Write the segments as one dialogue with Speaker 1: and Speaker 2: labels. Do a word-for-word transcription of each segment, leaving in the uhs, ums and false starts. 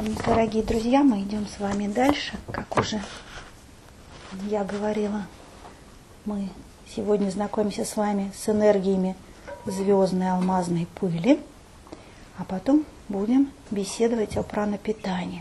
Speaker 1: Дорогие друзья, мы идем с вами дальше. Как уже я говорила, мы сегодня знакомимся с вами с энергиями звездной алмазной пыли, а потом будем беседовать о пранопитании.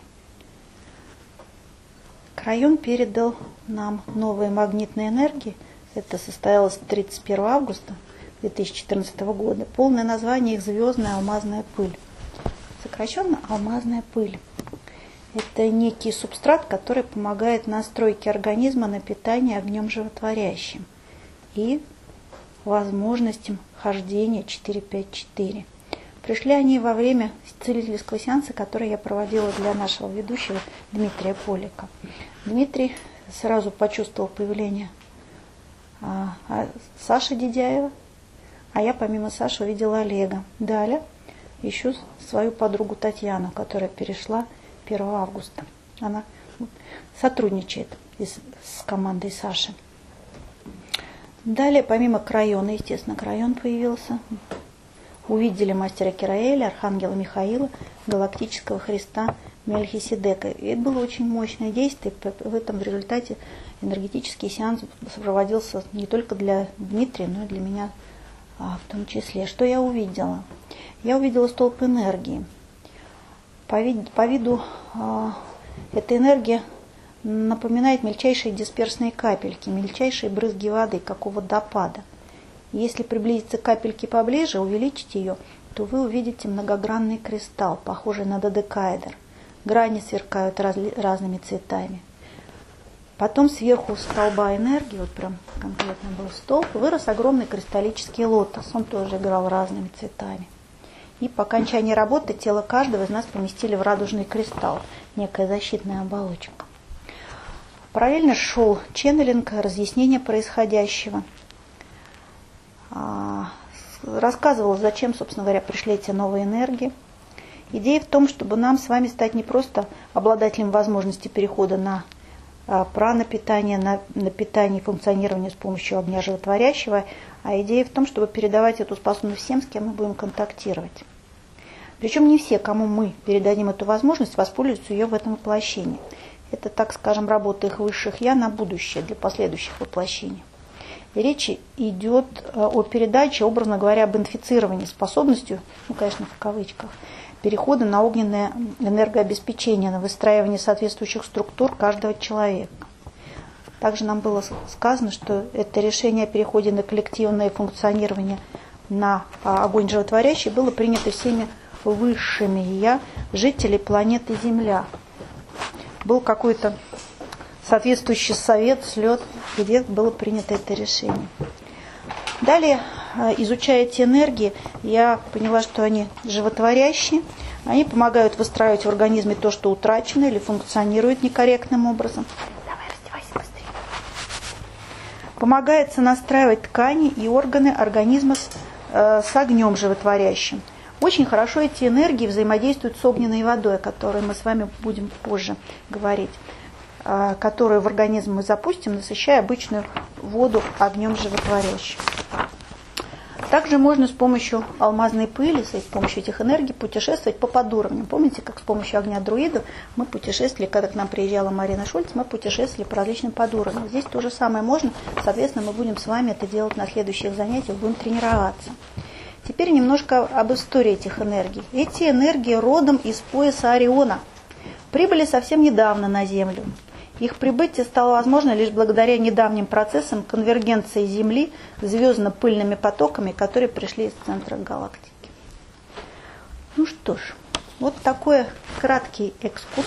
Speaker 1: Крайон передал нам новые магнитные энергии. Это состоялось тридцать первого августа две тысячи четырнадцатого года. Полное название их звездная алмазная пыль. Сокращенно алмазная пыль. Это некий субстрат, который помогает настройке организма на питание огнем животворящим и возможностям хождения четыре пять четыре. Пришли они во время целительского сеанса, который я проводила для нашего ведущего Дмитрия Полика. Дмитрий сразу почувствовал появление а, а, Саши Дедяева, а я помимо Саши увидела Олега. Далее ищу свою подругу Татьяну, которая перешла первого августа. Она сотрудничает с командой Саши. Далее, помимо Крайона, естественно, Крайон появился. Увидели мастера Кираэля, архангела Михаила, галактического Христа Мельхиседека. И это было очень мощное действие. В этом результате энергетический сеанс проводился не только для Дмитрия, но и для меня а, в том числе. Что я увидела? Я увидела столб энергии. По, вид, по виду э, эта энергия напоминает мельчайшие дисперсные капельки, мельчайшие брызги воды, как у водопада. Если приблизиться к капельке поближе, увеличить ее, то вы увидите многогранный кристалл, похожий на додекаэдр. Грани сверкают раз, разными цветами. Потом сверху столба энергии, вот прям конкретно был столб, вырос огромный кристаллический лотос. Он тоже играл разными цветами. И по окончании работы тело каждого из нас поместили в радужный кристалл, некая защитная оболочка. Параллельно шел ченнелинг, разъяснение происходящего. Рассказывал, зачем, собственно говоря, пришли эти новые энергии. Идея в том, чтобы нам с вами стать не просто обладателем возможности перехода на пранопитание, на, на питание и функционирование с помощью огня животворящего, а идея в том, чтобы передавать эту способность всем, с кем мы будем контактировать. Причем не все, кому мы передадим эту возможность, воспользуются ее в этом воплощении. Это, так скажем, работа их высших «я» на будущее, для последующих воплощений. И речь идет о передаче, образно говоря, об инфицировании способностью, ну, конечно, в кавычках, перехода на огненное энергообеспечение, на выстраивание соответствующих структур каждого человека. Также нам было сказано, что это решение о переходе на коллективное функционирование на огонь животворящий было принято всеми высшими «я» жителей планеты Земля. Был какой-то соответствующий совет, слет, где было принято это решение. Далее, изучая эти энергии, я поняла, что они животворящие, они помогают выстраивать в организме то, что утрачено или функционирует некорректным образом. Давай, раздевайся быстрее. Помогает сонастраивать ткани и органы организма с, э, с огнем животворящим. Очень хорошо эти энергии взаимодействуют с огненной водой, о которой мы с вами будем позже говорить, э, которую в организм мы запустим, насыщая обычную воду огнем животворящим. Также можно с помощью алмазной пыли, с помощью этих энергий путешествовать по подуровням. Помните, как с помощью огня друидов мы путешествовали, когда к нам приезжала Марина Шульц, мы путешествовали по различным подуровням. Здесь то же самое можно, соответственно, мы будем с вами это делать на следующих занятиях, будем тренироваться. Теперь немножко об истории этих энергий. Эти энергии родом из пояса Ориона. Прибыли совсем недавно на Землю. Их прибытие стало возможно лишь благодаря недавним процессам конвергенции Земли звездно-пыльными потоками, которые пришли из центра галактики. Ну что ж, вот такой краткий экскурс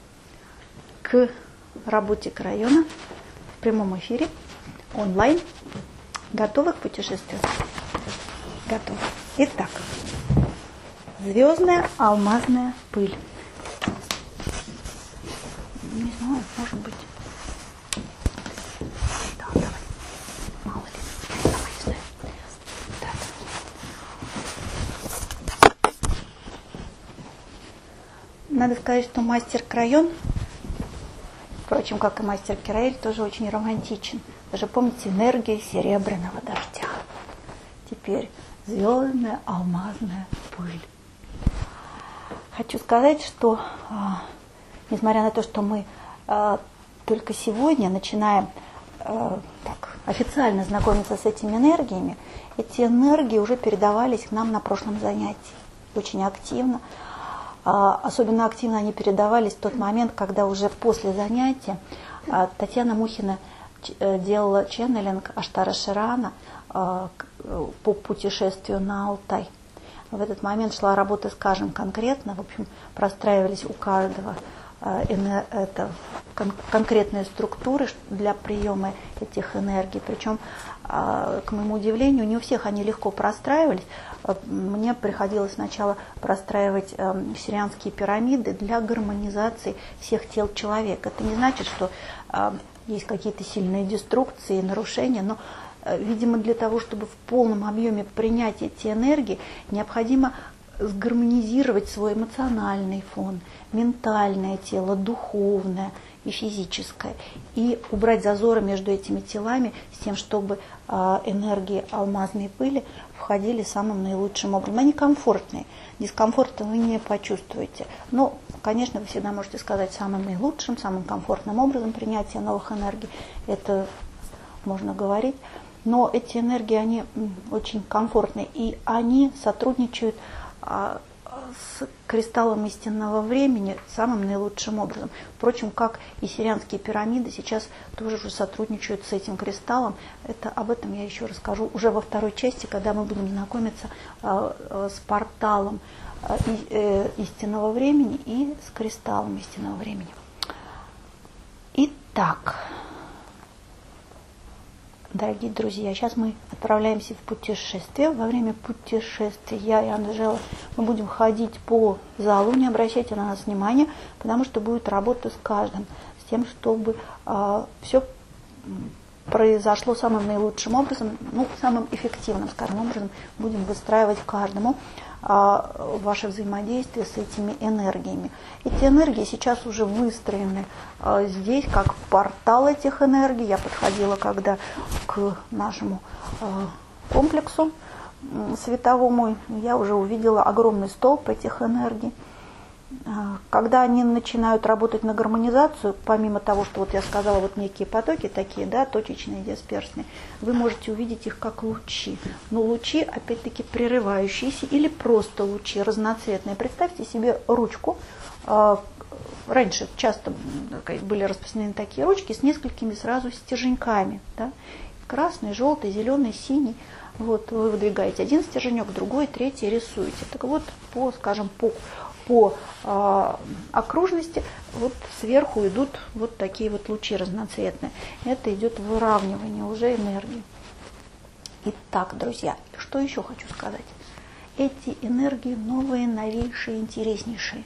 Speaker 1: к работе Крайона в прямом эфире, онлайн. Готовы к путешествию? Готовы. Итак, звездная алмазная пыль. Не знаю, может быть. Да, давай. Мало ли. Давай, не знаю. Да. Надо сказать, что мастер Крайон, впрочем, как и мастер Кираэль, тоже очень романтичен. Даже помните энергия серебряного дождя. Теперь звездная алмазная пыль. хочу сказать, что несмотря на то, что мы только сегодня начинаем так, официально знакомиться с этими энергиями, эти энергии уже передавались к нам на прошлом занятии очень активно. Особенно активно они передавались в тот момент, когда уже после занятия Татьяна Мухина делала ченнелинг Аштара Ширана по путешествию на Алтай. В этот момент шла работа, скажем, конкретно, в общем, простраивались у каждого это, кон конкретные структуры для приема этих энергий. Причем, к моему удивлению, не у всех они легко простраивались. Мне приходилось сначала простраивать сирианские пирамиды для гармонизации всех тел человека. Это не значит, что есть какие-то сильные деструкции, нарушения, но, видимо, для того, чтобы в полном объеме принять эти энергии, необходимо сгармонизировать свой эмоциональный фон, ментальное тело, духовное и физическое, и убрать зазоры между этими телами с тем, чтобы энергии алмазной пыли входили самым наилучшим образом. Они комфортные, дискомфорта вы не почувствуете. Но, конечно, вы всегда можете сказать самым наилучшим, самым комфортным образом принятия новых энергий. Это можно говорить. Но эти энергии, они очень комфортные, и они сотрудничают с кристаллом истинного времени самым наилучшим образом. Впрочем, как и сирианские пирамиды сейчас тоже уже сотрудничают с этим кристаллом. Это, об этом я еще расскажу уже во второй части, когда мы будем знакомиться э, с порталом э, истинного времени и с кристаллом истинного времени. Итак, дорогие друзья, сейчас мы отправляемся в путешествие. Во время путешествия я и Анжела мы будем ходить по залу, не обращайте на нас внимания, потому что будет работа с каждым, с тем, чтобы э, все произошло самым наилучшим образом, ну, самым эффективным, скажем, образом будем выстраивать каждому э, ваше взаимодействие с этими энергиями. Эти энергии сейчас уже выстроены э, здесь, как портал этих энергий. Я подходила когда к нашему э, комплексу э, световому, я уже увидела огромный столб этих энергий. Когда они начинают работать на гармонизацию, помимо того, что вот я сказала, вот некие потоки такие, да, точечные, дисперсные, вы можете увидеть их как лучи. Но лучи, опять-таки, прерывающиеся или просто лучи разноцветные. Представьте себе ручку. Раньше часто были распространены такие ручки с несколькими сразу стерженьками. Да? Красный, желтый, зеленый, синий. Вот, вы выдвигаете один стерженек, другой, третий, рисуете. Так вот, по, скажем, по по э, окружности вот сверху идут вот такие вот лучи разноцветные. Это идет выравнивание уже энергии. Итак, друзья, что еще хочу сказать? Эти энергии новые, новейшие, интереснейшие.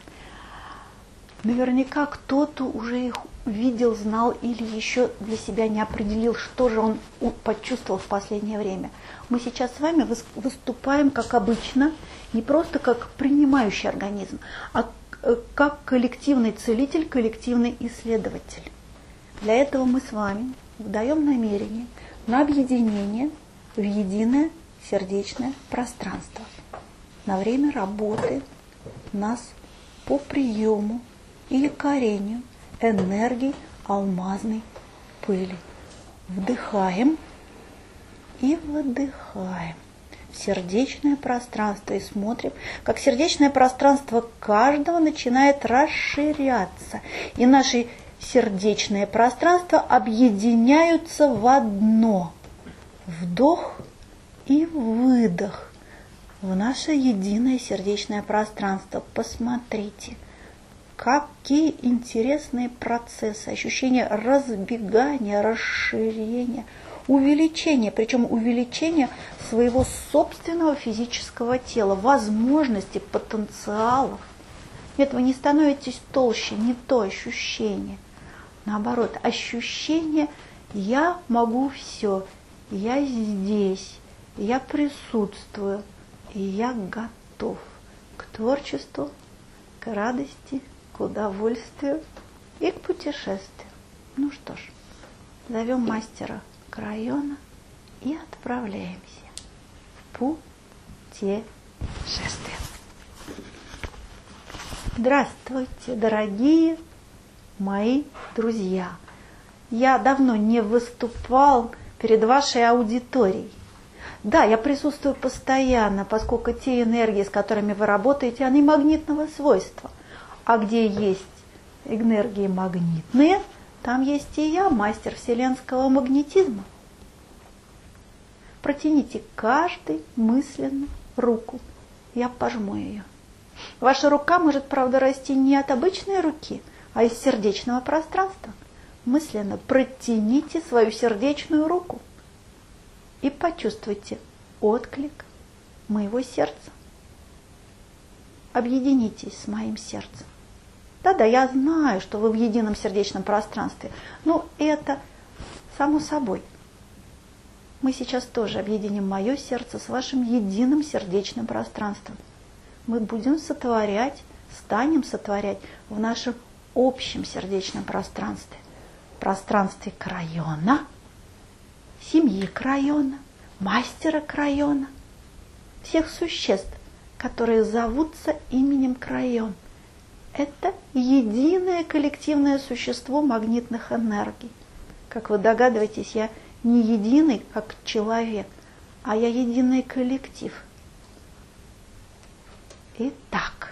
Speaker 1: Наверняка кто-то уже их видел, знал или еще для себя не определил, что же он почувствовал в последнее время. Мы сейчас с вами выступаем, как обычно, не просто как принимающий организм, а как коллективный целитель, коллективный исследователь. Для этого мы с вами даем намерение на объединение в единое сердечное пространство на время работы нас по приему и якорению энергии алмазной пыли. Вдыхаем и выдыхаем в сердечное пространство и смотрим, как сердечное пространство каждого начинает расширяться, и наши сердечные пространства объединяются в одно. Вдох и выдох в наше единое сердечное пространство. Посмотрите, какие интересные процессы, ощущение разбегания, расширения, увеличения, причем увеличения своего собственного физического тела, возможностей, потенциалов. Нет, вы не становитесь толще, не то ощущение. Наоборот, ощущение «я могу все», «я здесь», «я присутствую», и «я готов к творчеству, к радости, к удовольствию и к путешествию». Ну что ж, зовем мастера Крайона и отправляемся в путешествие. Здравствуйте, дорогие мои друзья! Я давно не выступал перед вашей аудиторией. Да, я присутствую постоянно, поскольку те энергии, с которыми вы работаете, они магнитного свойства. А где есть энергии магнитные, там есть и я, мастер вселенского магнетизма. Протяните каждый мысленно руку, я пожму ее. Ваша рука может, правда, расти не от обычной руки, а из сердечного пространства. Мысленно протяните свою сердечную руку и почувствуйте отклик моего сердца. Объединитесь с моим сердцем. Да-да, я знаю, что вы в едином сердечном пространстве, но это само собой. Мы сейчас тоже объединим мое сердце с вашим единым сердечным пространством. Мы будем сотворять, станем сотворять в нашем общем сердечном пространстве. Пространстве Крайона, семьи Крайона, мастера Крайона, всех существ, которые зовутся именем Крайон. Это единое коллективное существо магнитных энергий. Как вы догадываетесь, я не единый как человек, а я единый коллектив. Итак,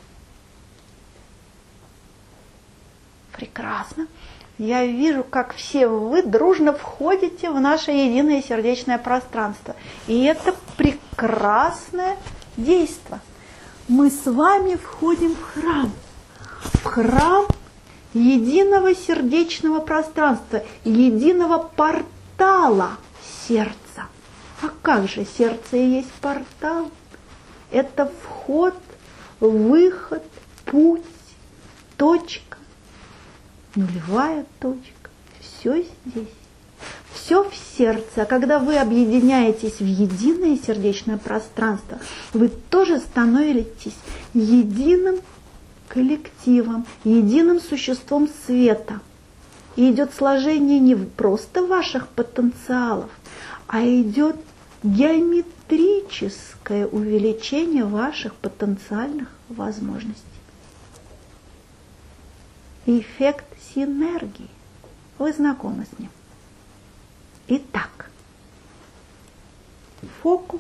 Speaker 1: прекрасно. Я вижу, как все вы дружно входите в наше единое сердечное пространство. И это прекрасное действо. Мы с вами входим в храм. В храм единого сердечного пространства, единого портала сердца. А как же сердце и есть портал? Это вход, выход, путь, точка, нулевая точка. Все здесь. Все в сердце. А когда вы объединяетесь в единое сердечное пространство, вы тоже становитесь единым коллективом, единым существом света. И идет сложение не просто ваших потенциалов, а идет геометрическое увеличение ваших потенциальных возможностей. Эффект синергии. Вы знакомы с ним. Итак, фокус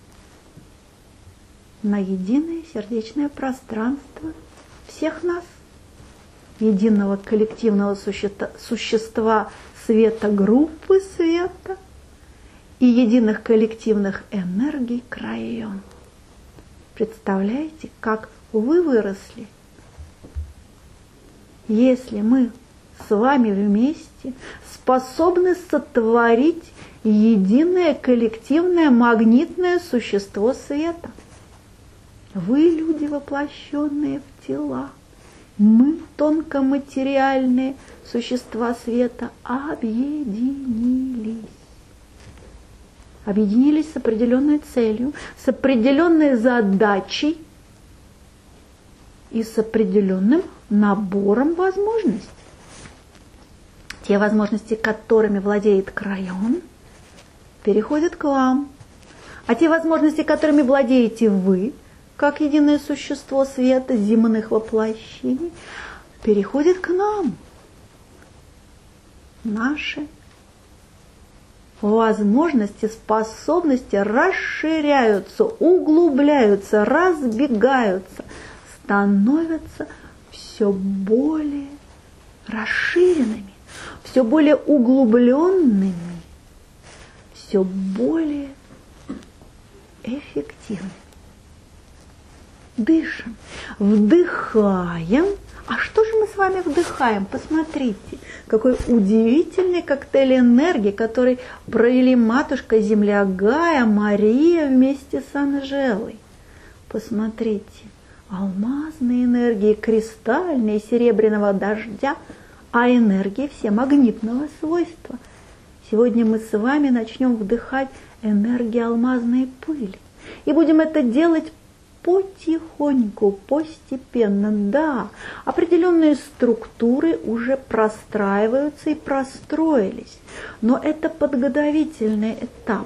Speaker 1: на единое сердечное пространство всех нас, единого коллективного существа, существа света, группы света и единых коллективных энергий Крайон. Представляете, как вы выросли, если мы с вами вместе способны сотворить единое коллективное магнитное существо света. Вы, люди, воплощенные в тела, мы, тонкоматериальные существа света, объединились. Объединились с определенной целью, с определенной задачей и с определенным набором возможностей. Те возможности, которыми владеет Крайон, переходят к вам. А те возможности, которыми владеете вы, как единое существо света земных воплощений, переходят к нам. Наши возможности, способности расширяются, углубляются, разбегаются, становятся все более расширенными, все более углубленными, все более эффективными. Дышим, вдыхаем. А что же мы с вами вдыхаем? Посмотрите, какой удивительный коктейль энергии, который провели матушка Земля Гая, Мария вместе с Анжелой. Посмотрите, алмазные энергии, кристальные, серебряного дождя, а энергии все магнитного свойства. Сегодня мы с вами начнем вдыхать энергии алмазной пыли. И будем это делать потихоньку, постепенно. Да, определенные структуры уже простраиваются и простроились, но это подготовительный этап.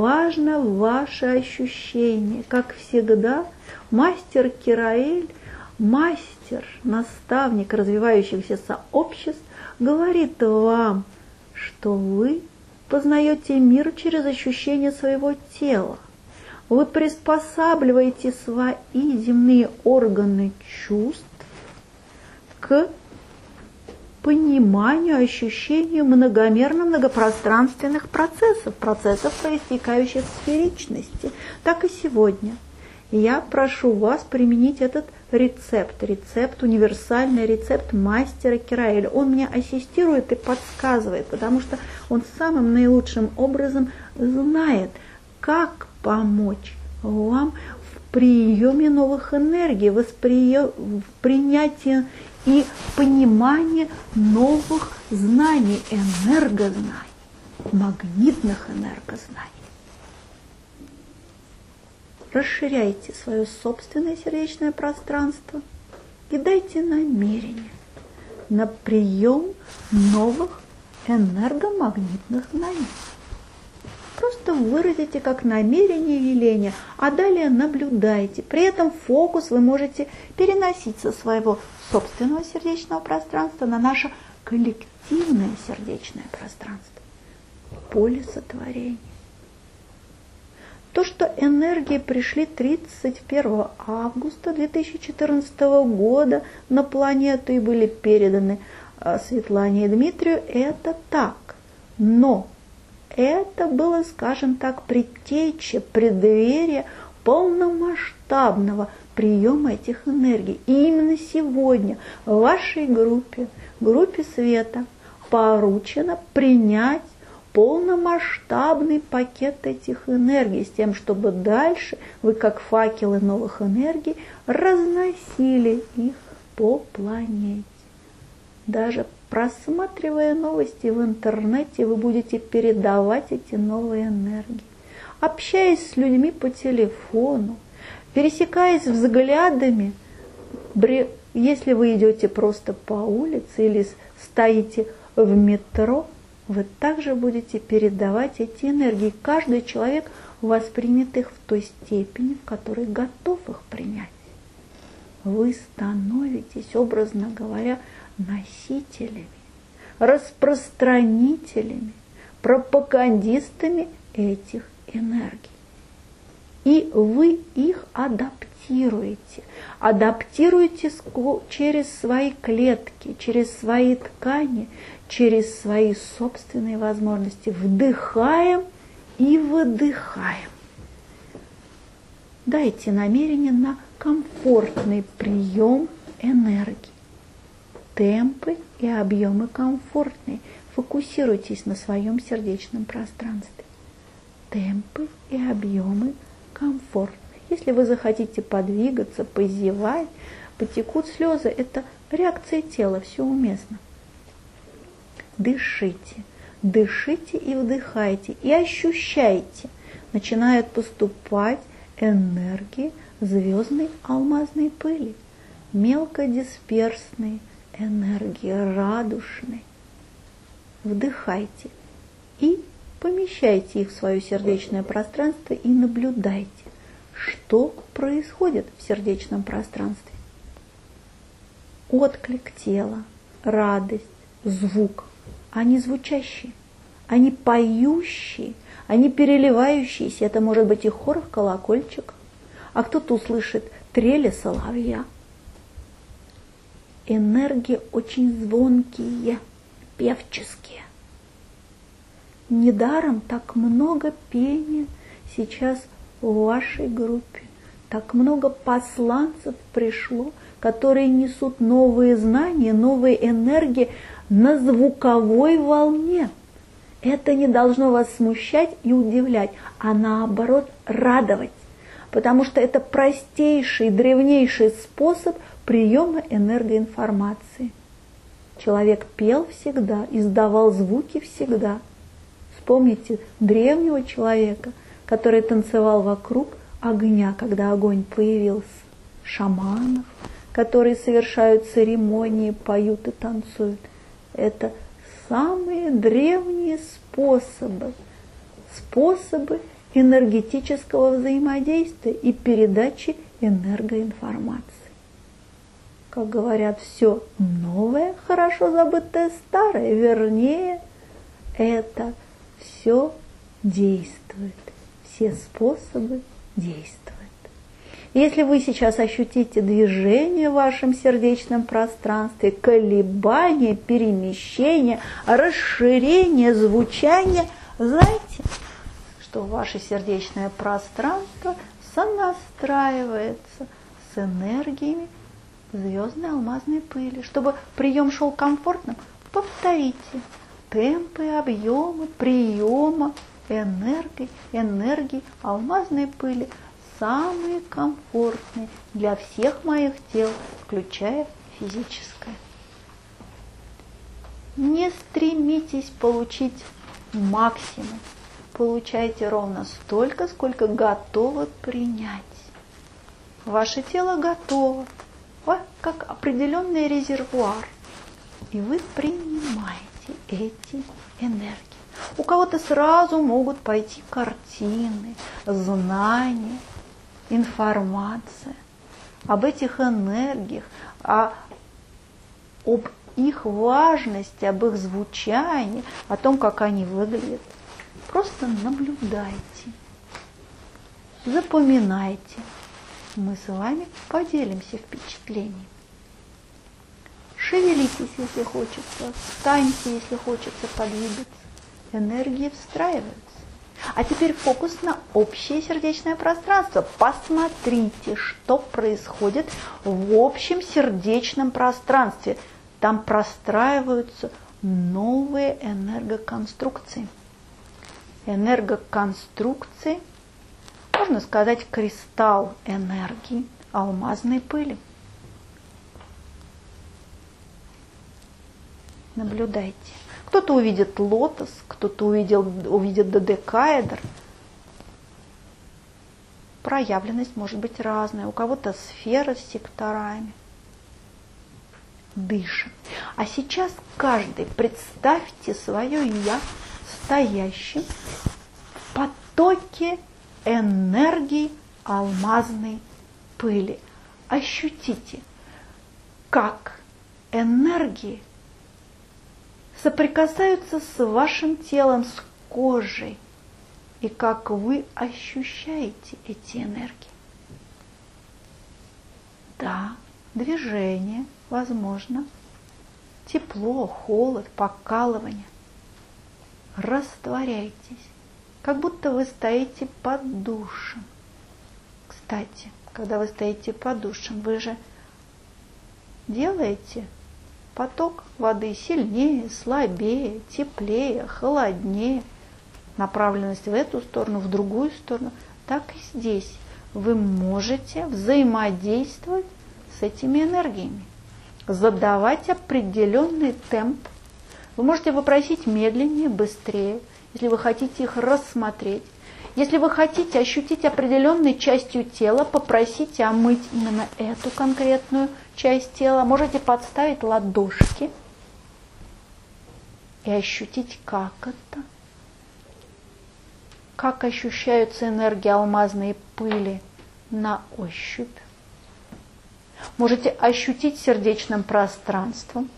Speaker 1: Важно ваше ощущение. Как всегда, мастер Кираэль мастер, наставник развивающихся сообществ говорит вам, что вы познаете мир через ощущение своего тела. Вы приспосабливаете свои земные органы чувств к пониманию, ощущению многомерно-многопространственных процессов, процессов, проистекающих в сферичности. Так и сегодня. Я прошу вас применить этот рецепт, рецепт, универсальный рецепт мастера Кираэля. Он мне ассистирует и подсказывает, потому что он самым наилучшим образом знает, как помочь вам в приеме новых энергий, в принятии и понимании новых знаний, энергознаний, магнитных энергознаний. Расширяйте свое собственное сердечное пространство и дайте намерение на прием новых энергомагнитных знаний. Просто выразите как намерение веления, а далее наблюдайте. При этом фокус вы можете переносить со своего собственного сердечного пространства на наше коллективное сердечное пространство, поле сотворения. То, что энергии пришли тридцать первого августа две тысячи четырнадцатого года на планету и были переданы Светлане и Дмитрию, это так. Но это было, скажем так, предтеча, преддверие полномасштабного приема этих энергий. И именно сегодня в вашей группе, группе Света, поручено принять полномасштабный пакет этих энергий, с тем, чтобы дальше вы, как факелы новых энергий, разносили их по планете. Даже просматривая новости в интернете, вы будете передавать эти новые энергии. Общаясь с людьми по телефону, пересекаясь взглядами, если вы идете просто по улице или стоите в метро, вы также будете передавать эти энергии. Каждый человек воспримет их в той степени, в которой готов их принять. Вы становитесь, образно говоря, носителями, распространителями, пропагандистами этих энергий. И вы их адаптируете. Адаптируете через свои клетки, через свои ткани, через свои собственные возможности. Вдыхаем и выдыхаем. Дайте намерение на комфортный прием энергии. Темпы и объемы комфортные. Фокусируйтесь на своем сердечном пространстве. Темпы и объемы комфортные. Если вы захотите подвигаться, позевать, потекут слезы, это реакция тела, все уместно. Дышите, дышите и вдыхайте, и ощущайте. Начинают поступать энергии звездной алмазной пыли, мелкодисперсные энергии, радужные. Вдыхайте и помещайте их в свое сердечное пространство и наблюдайте, что происходит в сердечном пространстве. Отклик тела, радость, звук. Они звучащие, они поющие, они переливающиеся. Это может быть и хор колокольчик, а кто-то услышит трели соловья. Энергии очень звонкие, певческие. Недаром так много пения сейчас в вашей группе, так много посланцев пришло, которые несут новые знания, новые энергии на звуковой волне. Это не должно вас смущать и удивлять, а наоборот радовать, потому что это простейший, древнейший способ приема энергоинформации. Человек пел всегда, издавал звуки всегда. Вспомните древнего человека, который танцевал вокруг огня, когда огонь появился, шаманов, которые совершают церемонии, поют и танцуют. Это самые древние способы, способы энергетического взаимодействия и передачи энергоинформации. как говорят, все новое, хорошо забытое старое, вернее, это все действует, все способы действуют. Если вы сейчас ощутите движение в вашем сердечном пространстве, колебания, перемещение, расширение, звучание, знайте, что ваше сердечное пространство сонастраивается с энергиями звездной алмазной пыли. Чтобы прием шел комфортным, повторите темпы, объемы, приема энергии, энергии алмазной пыли, самые комфортные для всех моих тел, включая физическое. Не стремитесь получить максимум. Получайте ровно столько, сколько готовы принять. Ваше тело готово, как определенный резервуар, и вы принимаете эти энергии. У кого-то сразу могут пойти картины, знания, информация об этих энергиях, о, об их важности, об их звучании, о том, как они выглядят. Просто наблюдайте, запоминайте. Мы с вами поделимся впечатлениями. Шевелитесь, если хочется, встаньте, если хочется подвигаться. Энергии встраиваются. А теперь фокус на общее сердечное пространство. Посмотрите, что происходит в общем сердечном пространстве. Там простраиваются новые энергоконструкции. Энергоконструкции, можно сказать, кристалл энергии алмазной пыли. Наблюдайте. Кто-то увидит лотос, кто-то увидел, увидит додекаэдр. Проявленность может быть разная. У кого-то сфера с секторами. Дышим. А сейчас каждый представьте свое «я» стоящим в потоке энергии алмазной пыли. Ощутите, как энергии соприкасаются с вашим телом, с кожей, и как вы ощущаете эти энергии. Да, движение, возможно, тепло, холод, покалывание. Растворяйтесь, как будто вы стоите под душем. Кстати, когда вы стоите под душем, вы же делаете поток воды сильнее, слабее, теплее, холоднее, направленность в эту сторону, в другую сторону. Так и здесь вы можете взаимодействовать с этими энергиями, задавать определенный темп. Вы можете попросить медленнее, быстрее, если вы хотите их рассмотреть. Если вы хотите ощутить определенной частью тела, попросите омыть именно эту конкретную часть тела. Можете подставить ладошки и ощутить, как это. Как ощущаются энергии алмазной пыли на ощупь. Можете ощутить сердечным пространством.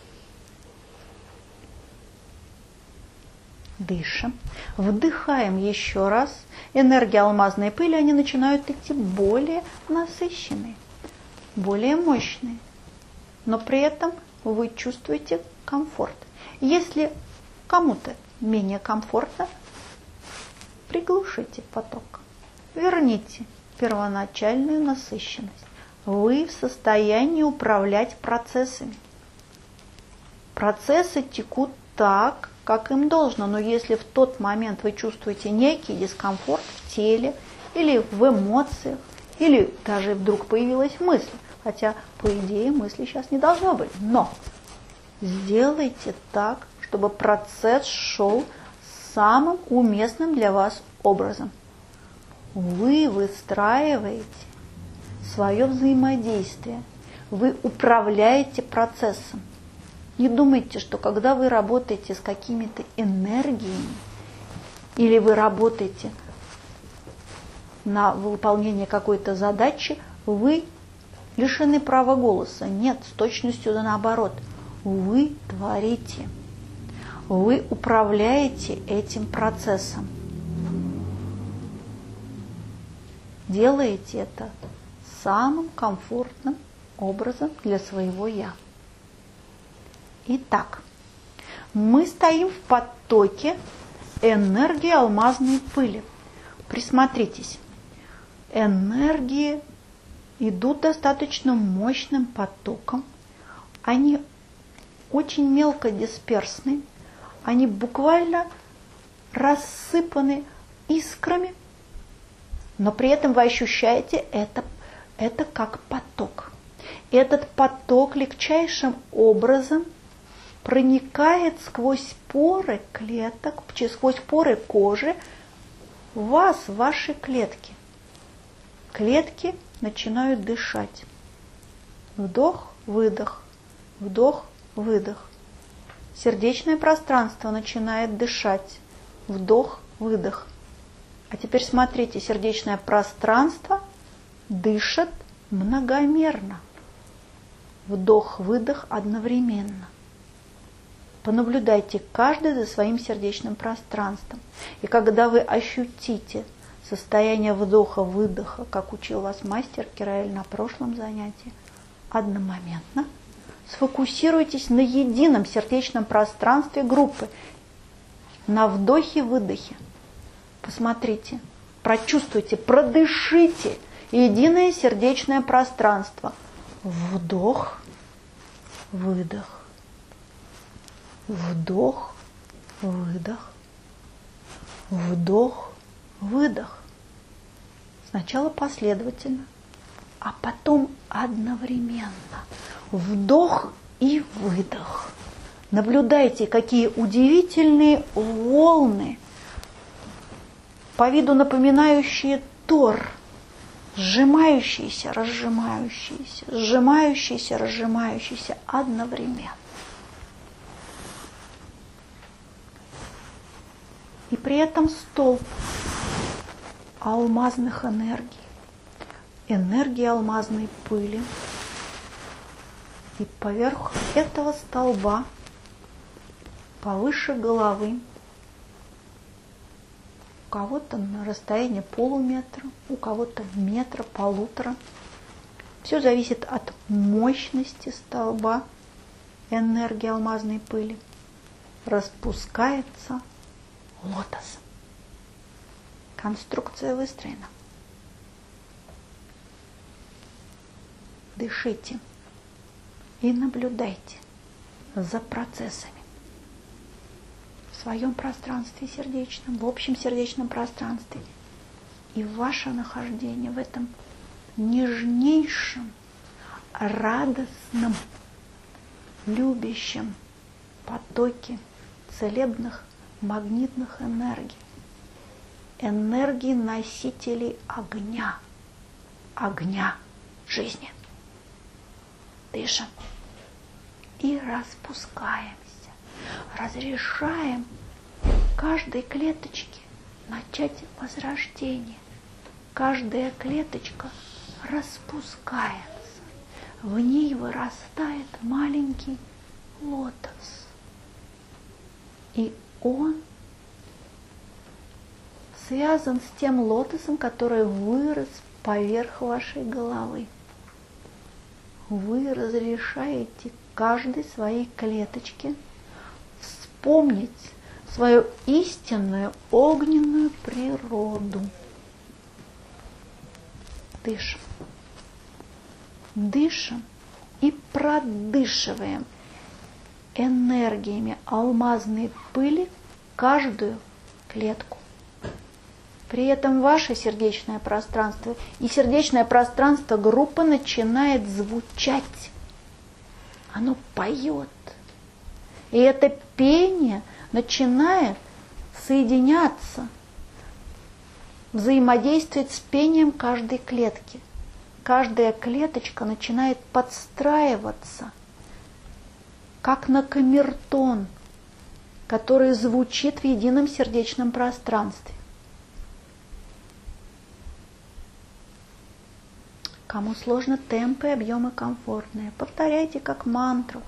Speaker 1: Дышим, вдыхаем еще раз. Энергии алмазной пыли, они начинают идти более насыщенные, более мощные. Но при этом вы чувствуете комфорт. Если кому-то менее комфортно, приглушите поток. Верните первоначальную насыщенность. Вы в состоянии управлять процессами. Процессы текут так, как им должно. Но если в тот момент вы чувствуете некий дискомфорт в теле или в эмоциях, или даже вдруг появилась мысль, хотя, по идее, мысли сейчас не должно быть, но сделайте так, чтобы процесс шел самым уместным для вас образом. Вы выстраиваете свое взаимодействие, вы управляете процессом. Не думайте, что когда вы работаете с какими-то энергиями, или вы работаете на выполнение какой-то задачи, вы лишены права голоса. Нет, с точностью да наоборот. Вы творите. Вы управляете этим процессом. Делаете это самым комфортным образом для своего «я». Итак, мы стоим в потоке энергии алмазной пыли. Присмотритесь. Энергии идут достаточно мощным потоком. Они очень мелко дисперсны. Они буквально рассыпаны искрами, но при этом вы ощущаете это, это как поток. И этот поток легчайшим образом проникает сквозь поры клеток, сквозь поры кожи в вас, в ваши клетки. Клетки начинают дышать. Вдох, выдох, вдох, выдох. Сердечное пространство начинает дышать. Вдох, выдох. А теперь смотрите, сердечное пространство дышит многомерно. Вдох, выдох одновременно. Понаблюдайте каждый за своим сердечным пространством. И когда вы ощутите состояние вдоха-выдоха, как учил вас мастер Кираэль на прошлом занятии, одномоментно сфокусируйтесь на едином сердечном пространстве группы, на вдохе-выдохе. Посмотрите, прочувствуйте, продышите единое сердечное пространство. Вдох, выдох, вдох, выдох, вдох, выдох. Сначала последовательно, а потом одновременно. Вдох и выдох. Наблюдайте, какие удивительные волны, по виду напоминающие тор, сжимающиеся, разжимающиеся, сжимающиеся, разжимающиеся одновременно. И при этом столб алмазных энергий, энергии алмазной пыли. И поверх этого столба, повыше головы, у кого-то на расстоянии полуметра, у кого-то метра, полутора. Все зависит от мощности столба энергии алмазной пыли. Распускается лотос. Конструкция выстроена. Дышите и наблюдайте за процессами в своем пространстве сердечном, в общем сердечном пространстве. И ваше нахождение в этом нежнейшем, радостном, любящем потоке целебных магнитных энергий, энергии носителей огня, огня жизни. Дышим и распускаемся, разрешаем каждой клеточке начать возрождение. Каждая клеточка распускается, в ней вырастает маленький лотос. И он связан с тем лотосом, который вырос поверх вашей головы. Вы разрешаете каждой своей клеточке вспомнить свою истинную огненную природу. Дышим. Дышим и продышиваем энергиями алмазной пыли каждую клетку. При этом ваше сердечное пространство и сердечное пространство группы начинает звучать. Оно поет. И это пение начинает соединяться, взаимодействовать с пением каждой клетки. Каждая клеточка начинает подстраиваться, как на камертон, который звучит в едином сердечном пространстве. Кому сложно, темпы, объемы комфортные. Повторяйте как мантру.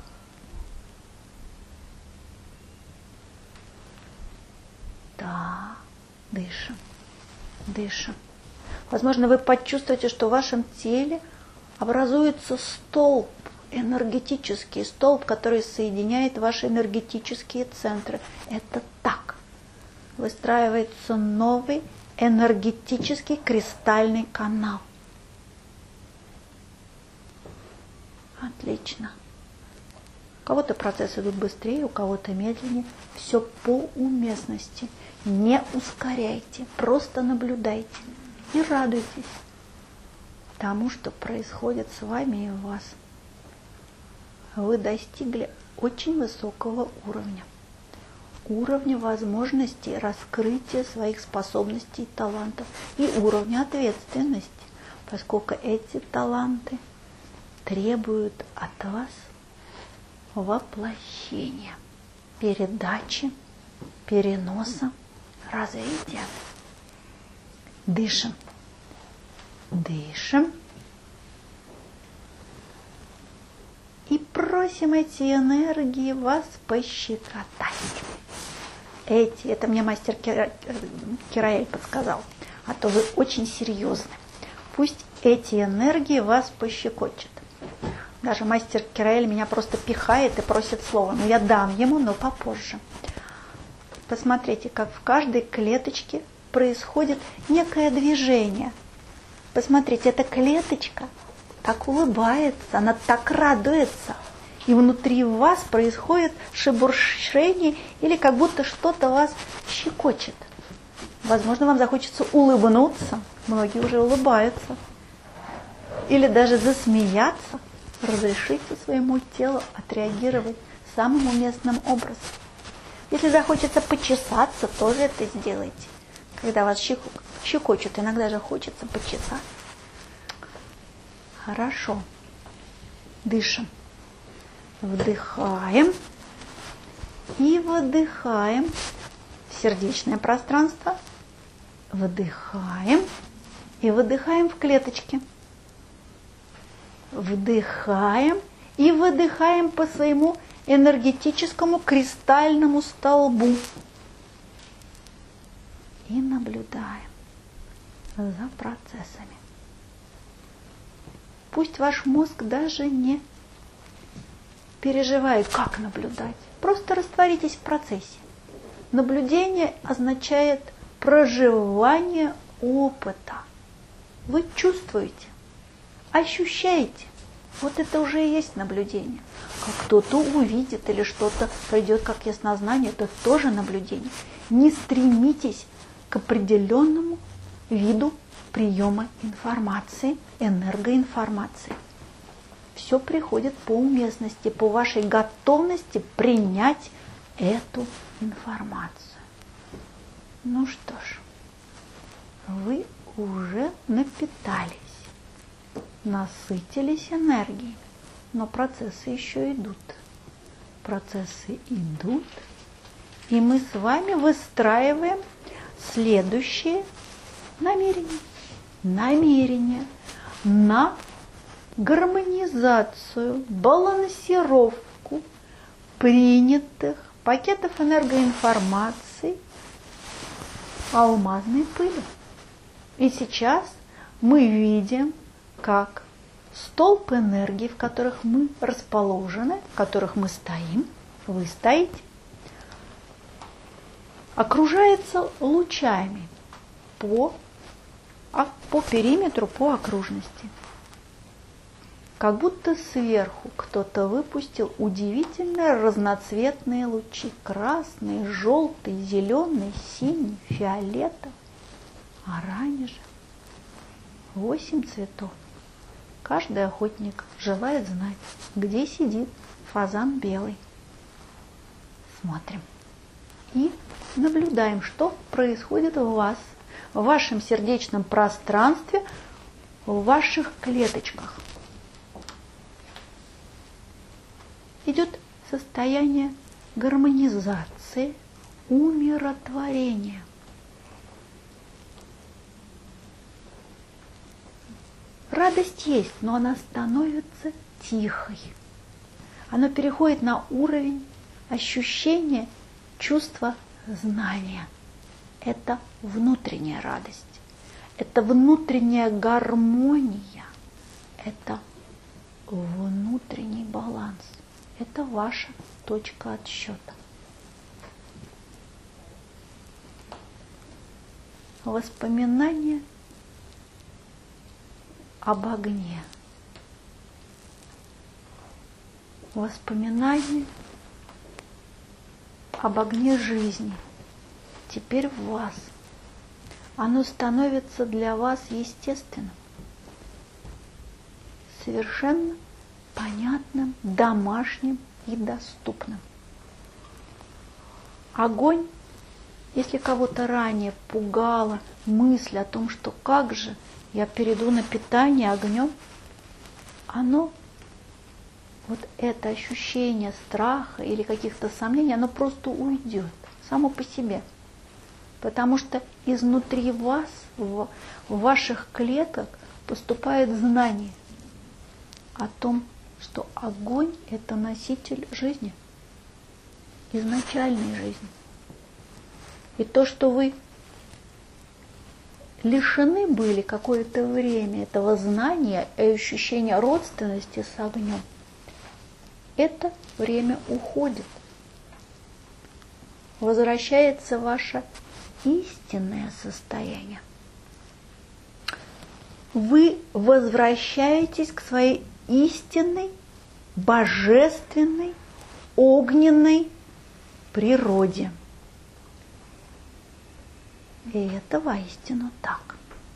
Speaker 1: Да, дышим, дышим. Возможно, вы почувствуете, что в вашем теле образуется столб, энергетический столб, который соединяет ваши энергетические центры. Это так. Выстраивается новый энергетический кристальный канал. Отлично. У кого-то процессы идут быстрее, у кого-то медленнее. Все по уместности. Не ускоряйте, просто наблюдайте и радуйтесь тому, что происходит с вами и у вас. Вы достигли очень высокого уровня. Уровня возможностей раскрытия своих способностей и талантов. И уровня ответственности, поскольку эти таланты требуют от вас воплощения, передачи, переноса, развития. Дышим. Дышим. И просим эти энергии вас пощекотать. Эти, это мне мастер Кира, Кираэль подсказал, а то вы очень серьезны. Пусть эти энергии вас пощекочут. Даже мастер Кираэль меня просто пихает и просит слова. Но я дам ему, но попозже. Посмотрите, как в каждой клеточке происходит некое движение. Посмотрите, эта клеточка так улыбается, она так радуется. И внутри вас происходит шебуршение или как будто что-то вас щекочет. Возможно, вам захочется улыбнуться. Многие уже улыбаются. Или даже засмеяться. Разрешите своему телу отреагировать самым уместным образом. Если захочется почесаться, тоже это сделайте. Когда вас щекочут, иногда же хочется почесать. Хорошо. Дышим. Вдыхаем и выдыхаем в сердечное пространство. Вдыхаем и выдыхаем в клеточки. Вдыхаем и выдыхаем по своему энергетическому кристальному столбу. И наблюдаем за процессами. Пусть ваш мозг даже не переживает, как наблюдать. Просто растворитесь в процессе. Наблюдение означает проживание опыта. Вы чувствуете, ощущаете. Вот это уже и есть наблюдение. Как кто-то увидит или что-то придет как яснознание, это тоже наблюдение. Не стремитесь к определенному виду приема информации, энергоинформации. Все приходит по уместности, по вашей готовности принять эту информацию. Ну что ж, вы уже напитались, насытились энергией, но процессы еще идут. Процессы идут, и мы с вами выстраиваем следующие намерения. Намерения на гармонизацию, балансировку принятых пакетов энергоинформации алмазной пыли. И сейчас мы видим, как столб энергии, в которых мы расположены, в которых мы стоим, вы стоите, окружается лучами по, по периметру, по окружности. Как будто сверху кто-то выпустил удивительные разноцветные лучи. Красный, желтый, зеленый, синий, фиолетовый, оранжевый. Восемь цветов. Каждый охотник желает знать, где сидит фазан белый. Смотрим. И наблюдаем, что происходит в вас, в вашем сердечном пространстве, в ваших клеточках. Идет состояние гармонизации, умиротворения. радость есть, но она становится тихой. Она переходит на уровень ощущения, чувства, знания. Это внутренняя радость, это внутренняя гармония, это внутренний баланс. Это ваша точка отсчета. Воспоминания об огне. Воспоминания об огне жизни. Теперь в вас. Оно становится для вас естественным, совершенно понятным, домашним и доступным. Огонь, если кого-то ранее пугала мысль о том, что как же я перейду на питание огнем, оно, вот это ощущение страха или каких-то сомнений, оно просто уйдет само по себе. Потому что изнутри вас, в ваших клетках поступает знание о том, что огонь – это носитель жизни, изначальной жизни. И то, что вы лишены были какое-то время этого знания и ощущения родственности с огнем, это время уходит. Возвращается ваше истинное состояние. Вы возвращаетесь к своей истинной, божественной, огненной природе. И это воистину так.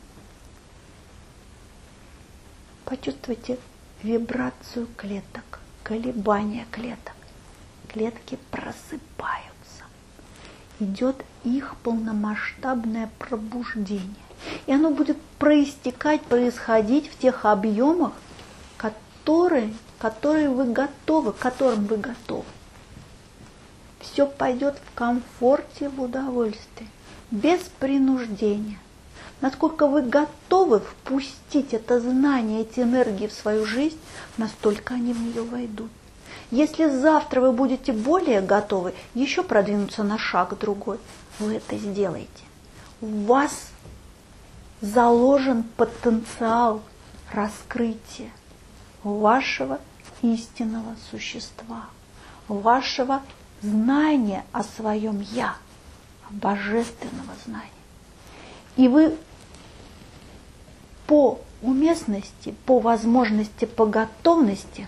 Speaker 1: Почувствуйте вибрацию клеток, колебания клеток. Клетки просыпаются. Идет их полномасштабное пробуждение. И оно будет проистекать, происходить в тех объемах, которые, которые вы готовы, к которым вы готовы. Все пойдет в комфорте, в удовольствии, без принуждения. Насколько вы готовы впустить это знание, эти энергии в свою жизнь, настолько они в нее войдут. Если завтра вы будете более готовы еще продвинуться на шаг другой, вы это сделаете. В вас заложен потенциал раскрытия вашего истинного существа, вашего знания о своем «я», божественного знания. И вы по уместности, по возможности, по готовности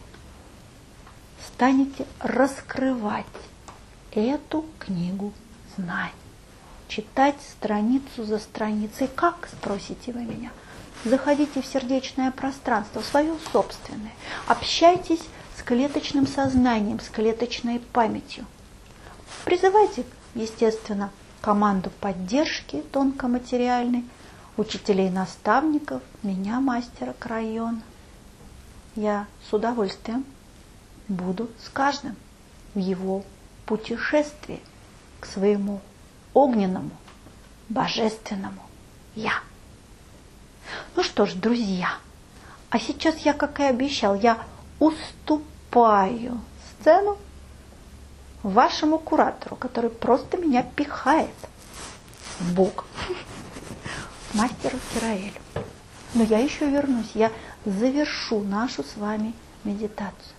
Speaker 1: станете раскрывать эту книгу знаний. Читать страницу за страницей. Как, спросите вы меня? Заходите в сердечное пространство, в свое собственное. Общайтесь с клеточным сознанием, с клеточной памятью. Призывайте, естественно, команду поддержки тонкоматериальной, учителей, наставников, меня, мастера Крайона. Я с удовольствием буду с каждым в его путешествии к своему огненному, божественному «Я». Ну что ж, друзья, а сейчас я, как и обещал, я уступаю сцену вашему куратору, который просто меня пихает в бок, мастеру Кираэлю. Но я еще вернусь, я завершу нашу с вами медитацию.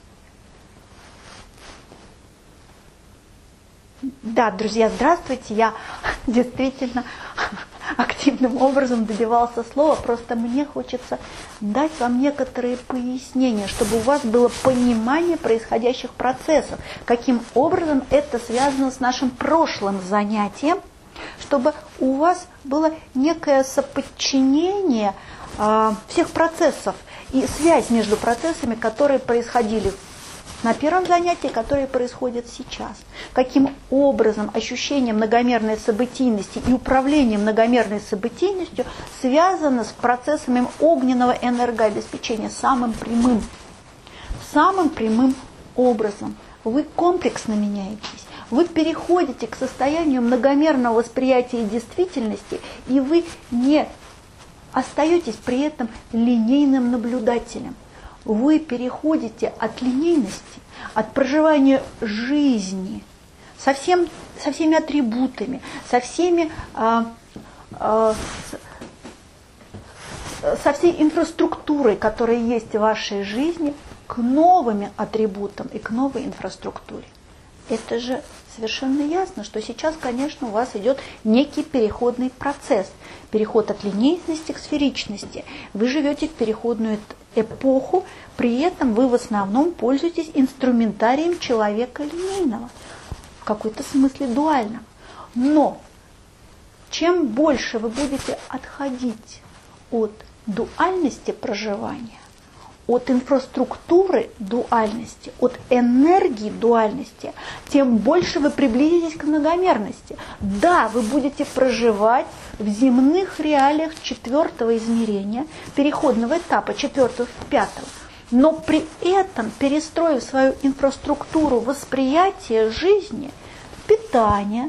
Speaker 1: Да, друзья, здравствуйте. Я действительно активным образом добивался слова, просто мне хочется дать вам некоторые пояснения, чтобы у вас было понимание происходящих процессов, каким образом это связано с нашим прошлым занятием, чтобы у вас было некое соподчинение э, всех процессов и связь между процессами, которые происходили на первом занятии, которые происходят сейчас. Каким образом ощущение многомерной событийности и управление многомерной событийностью связано с процессами огненного энергообеспечения самым прямым, самым прямым образом. Вы комплексно меняетесь, вы переходите к состоянию многомерного восприятия действительности, и вы не остаетесь при этом линейным наблюдателем. Вы переходите от линейности, от проживания жизни со, всем, со всеми атрибутами, со всеми, а, а, с, со всей инфраструктурой, которая есть в вашей жизни, к новым атрибутам и к новой инфраструктуре. Это же совершенно ясно, что сейчас, конечно, у вас идет некий переходный процесс. Переход от линейности к сферичности. Вы живете в переходную эпоху, при этом вы в основном пользуетесь инструментарием человека линейного, в какой-то смысле дуальном. Но чем больше вы будете отходить от дуальности проживания, от инфраструктуры дуальности, от энергии дуальности, тем больше вы приблизитесь к многомерности. Да, вы будете проживать в земных реалиях четвертого измерения, переходного этапа, четвертого в пятого, но при этом, перестроив свою инфраструктуру восприятия жизни, питания,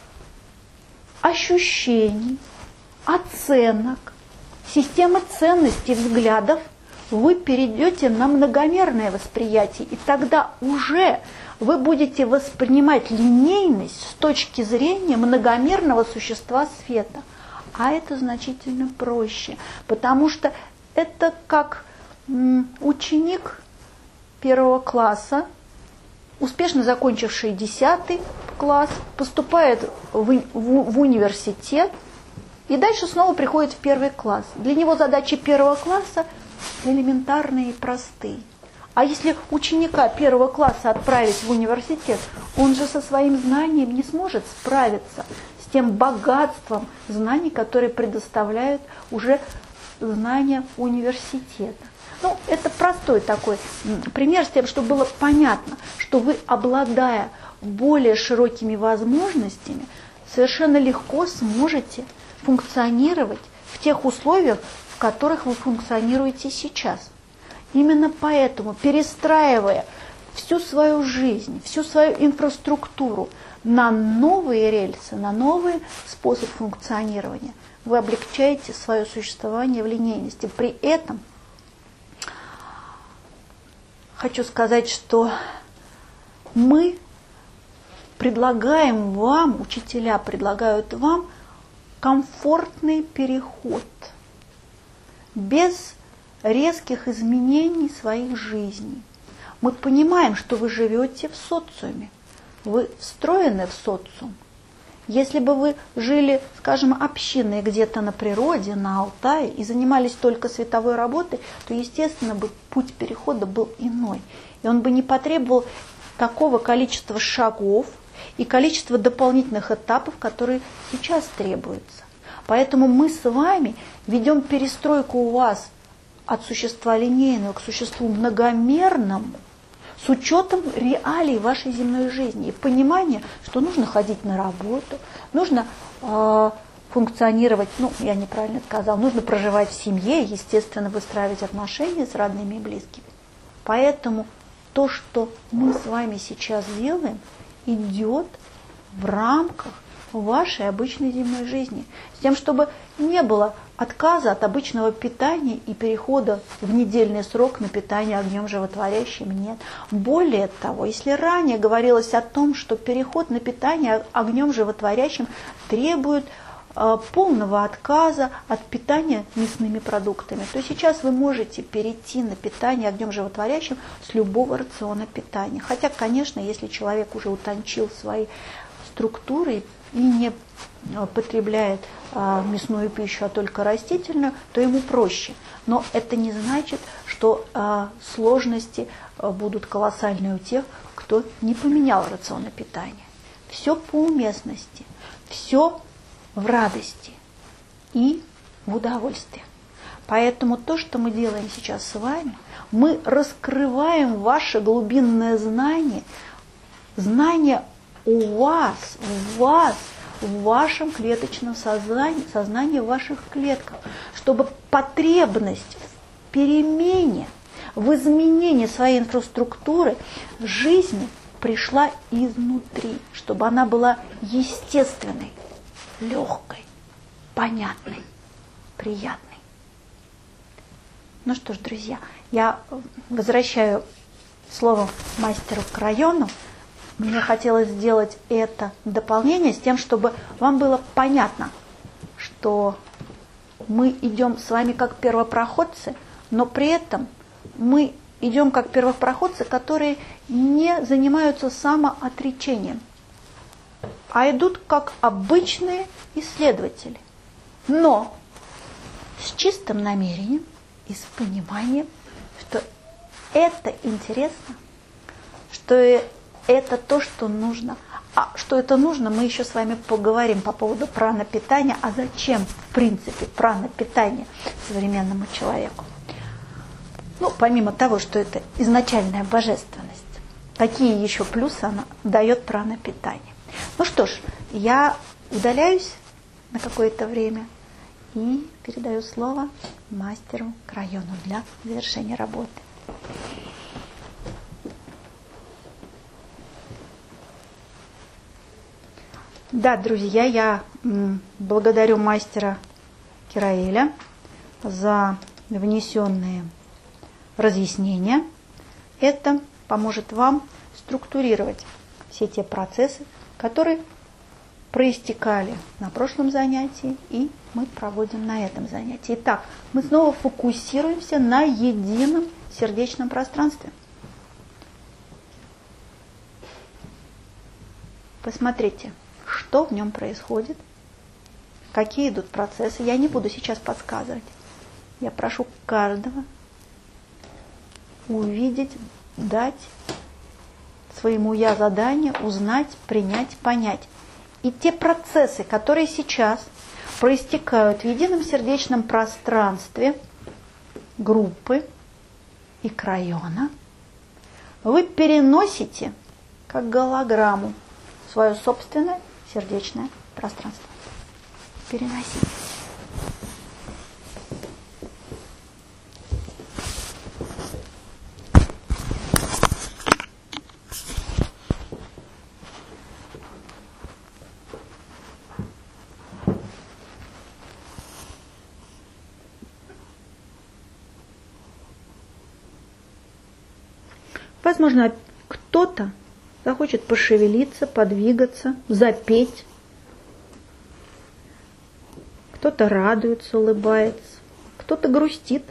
Speaker 1: ощущений, оценок, системы ценностей, взглядов, вы перейдете на многомерное восприятие, и тогда уже вы будете воспринимать линейность с точки зрения многомерного существа света. А это значительно проще, потому что это как м, ученик первого класса, успешно закончивший десятый класс, поступает в, в, в университет и дальше снова приходит в первый класс. Для него задачи первого класса элементарные и простые. А если ученика первого класса отправить в университет, он же со своим знанием не сможет справиться с тем богатством знаний, которые предоставляют уже знания университета. Ну, это простой такой пример с тем, чтобы было понятно, что вы, обладая более широкими возможностями, совершенно легко сможете функционировать в тех условиях, в которых вы функционируете сейчас. Именно поэтому, перестраивая всю свою жизнь, всю свою инфраструктуру на новые рельсы, на новый способ функционирования, вы облегчаете свое существование в линейности. При этом хочу сказать, что мы предлагаем вам, учителя предлагают вам комфортный переход, без резких изменений своих жизней. Мы понимаем, что вы живете в социуме, вы встроены в социум. Если бы вы жили, скажем, общиной где-то на природе, на Алтае, и занимались только световой работой, то, естественно, бы путь перехода был иной. И он бы не потребовал такого количества шагов и количества дополнительных этапов, которые сейчас требуются. Поэтому мы с вами ведем перестройку у вас от существа линейного к существу многомерному, с учетом реалий вашей земной жизни и понимания, что нужно ходить на работу, нужно э, функционировать, ну, я неправильно сказала, нужно проживать в семье, естественно, выстраивать отношения с родными и близкими. Поэтому то, что мы с вами сейчас делаем, идет в рамках вашей обычной земной жизни, с тем, чтобы не было отказа от обычного питания и перехода в недельный срок на питание огнем животворящим, нет. Более того, если ранее говорилось о том, что переход на питание огнем животворящим требует э, полного отказа от питания мясными продуктами, то сейчас вы можете перейти на питание огнем животворящим с любого рациона питания. Хотя, конечно, если человек уже утончил свои структуры и не потребляет а, мясную пищу, а только растительную, то ему проще. Но это не значит, что а, сложности а, будут колоссальные у тех, кто не поменял рациона питания. Все по уместности, все в радости и в удовольствии. Поэтому то, что мы делаем сейчас с вами, мы раскрываем ваше глубинное знание, знание у вас, в вас, в вашем клеточном сознании, сознании в ваших клетках, чтобы потребность в перемене, в изменении своей инфраструктуры жизни пришла изнутри, чтобы она была естественной, легкой, понятной, приятной. Ну что ж, друзья, я возвращаю слово мастеру к району. Мне хотелось сделать это дополнение с тем, чтобы вам было понятно, что мы идем с вами как первопроходцы, но при этом мы идем как первопроходцы, которые не занимаются самоотречением, а идут как обычные исследователи, но с чистым намерением и с пониманием, что это интересно, что это то, что нужно. А что это нужно, мы еще с вами поговорим по поводу пранопитания. А зачем, в принципе, пранопитание современному человеку? Ну, помимо того, что это изначальная божественность, какие еще плюсы она дает пранопитание? Ну что ж, я удаляюсь на какое-то время и передаю слово мастеру к району для завершения работы. Да, друзья, я благодарю мастера Кираэля за внесенные разъяснения. Это поможет вам структурировать все те процессы, которые проистекали на прошлом занятии, и мы проводим на этом занятии. Итак, мы снова фокусируемся на едином сердечном пространстве. Посмотрите, что в нем происходит, какие идут процессы. Я не буду сейчас подсказывать. Я прошу каждого увидеть, дать своему «я» задание, узнать, принять, понять. И те процессы, которые сейчас проистекают в едином сердечном пространстве группы и района, вы переносите как голограмму в свое собственное сердечное пространство. Переносите. Возможно, кто-то захочет пошевелиться, подвигаться, запеть. Кто-то радуется, улыбается, кто-то грустит.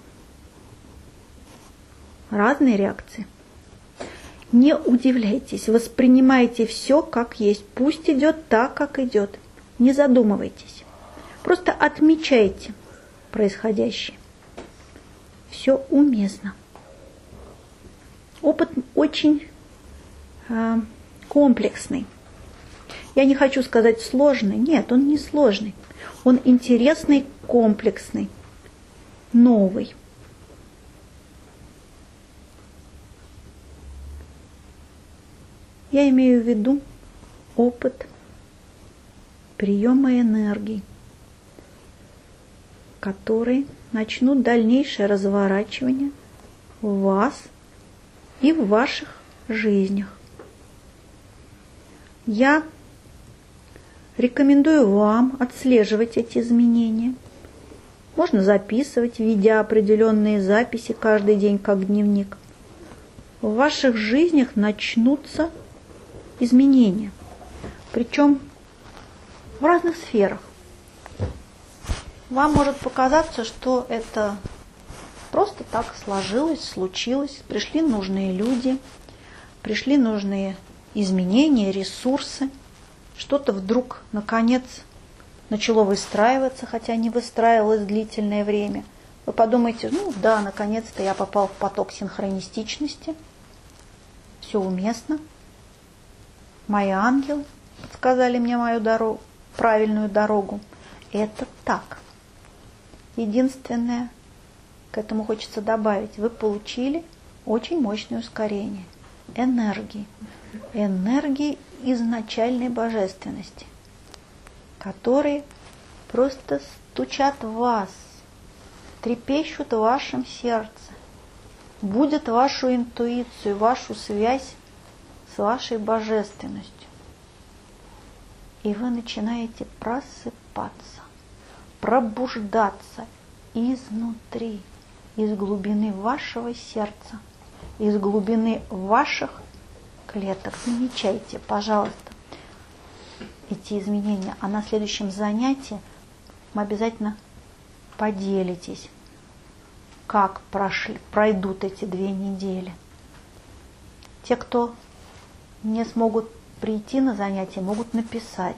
Speaker 1: Разные реакции. Не удивляйтесь, воспринимайте все как есть. Пусть идет так, как идет. Не задумывайтесь. Просто отмечайте происходящее. Все уместно. Опыт очень э, комплексный. Я не хочу сказать сложный. Нет, он не сложный. Он интересный, комплексный, новый. Я имею в виду опыт приема энергии, которые начнут дальнейшее разворачивание в вас и в ваших жизнях. Я рекомендую вам отслеживать эти изменения. Можно записывать, ведя определенные записи каждый день как дневник. В ваших жизнях начнутся изменения, причем в разных сферах. Вам может показаться, что это просто так сложилось, случилось, пришли нужные люди, пришли нужные изменения, ресурсы, что-то вдруг, наконец, начало выстраиваться, хотя не выстраивалось длительное время. Вы подумаете, ну да, наконец-то я попал в поток синхронистичности, все уместно. Мои ангелы подсказали мне мою дорогу, правильную дорогу. Это так. Единственное, к этому хочется добавить, вы получили очень мощное ускорение энергии, энергии изначальной божественности, которые просто стучат в вас, трепещут в вашем сердце, будут вашу интуицию, вашу связь с вашей божественностью. И вы начинаете просыпаться, пробуждаться изнутри. из глубины вашего сердца, из глубины ваших клеток. Замечайте, пожалуйста, эти изменения. А на следующем занятии мы обязательно поделитесь, как прошли, пройдут эти две недели. Те, кто не смогут прийти на занятия, могут написать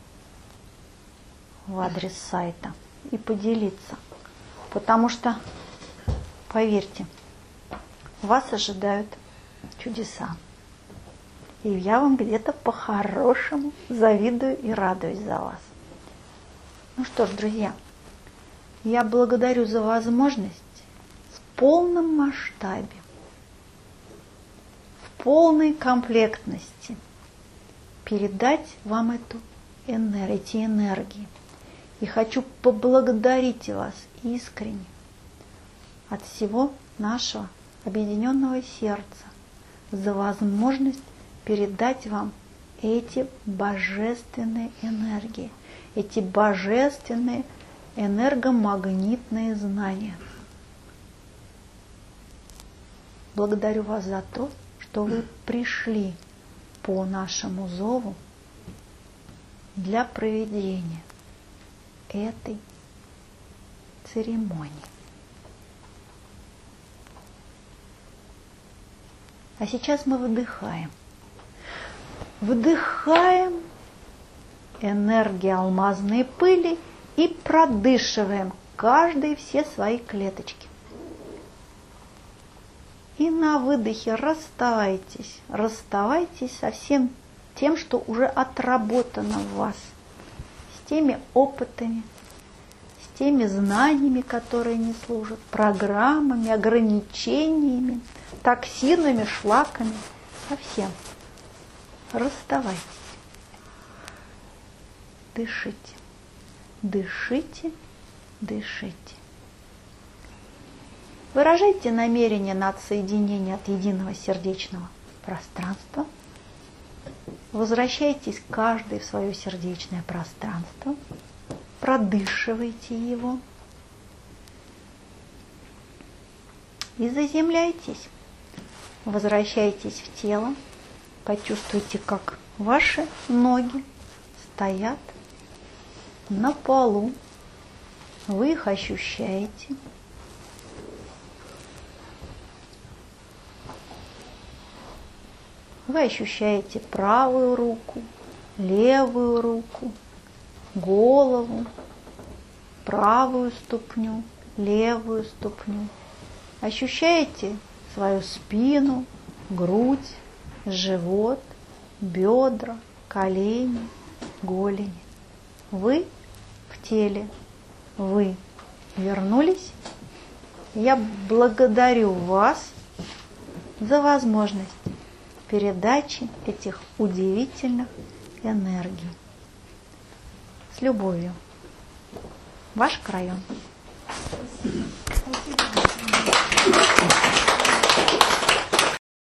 Speaker 1: в адрес сайта и поделиться. Потому что, поверьте, вас ожидают чудеса. И я вам где-то по-хорошему завидую и радуюсь за вас. Ну что ж, друзья, я благодарю за возможность в полном масштабе, в полной комплектности передать вам эту энергию, эти энергии. И хочу поблагодарить вас искренне от всего нашего объединенного сердца за возможность передать вам эти божественные энергии, эти божественные энергомагнитные знания. Благодарю вас за то, что вы пришли по нашему зову для проведения этой церемонии. А сейчас мы выдыхаем. Выдыхаем энергию алмазной пыли и продышиваем каждый все свои клеточки. И на выдохе расставайтесь, расставайтесь со всем тем, что уже отработано в вас, с теми опытами, с теми знаниями, которые не служат, программами, ограничениями, токсинами, шлаками, со всем. Расставайтесь. Дышите, дышите, дышите. Выражайте намерение на отсоединение от единого сердечного пространства. Возвращайтесь каждый в свое сердечное пространство. Продышивайте его. И заземляйтесь. Возвращайтесь в тело. Почувствуйте, как ваши ноги стоят на полу. Вы их ощущаете. Вы ощущаете правую руку, левую руку, голову, правую ступню, левую ступню. Ощущаете свою спину, грудь, живот, бедра, колени, голени. Вы в теле, вы вернулись. Я благодарю вас за возможность передачи этих удивительных энергий. С любовью. Ваш Крайон.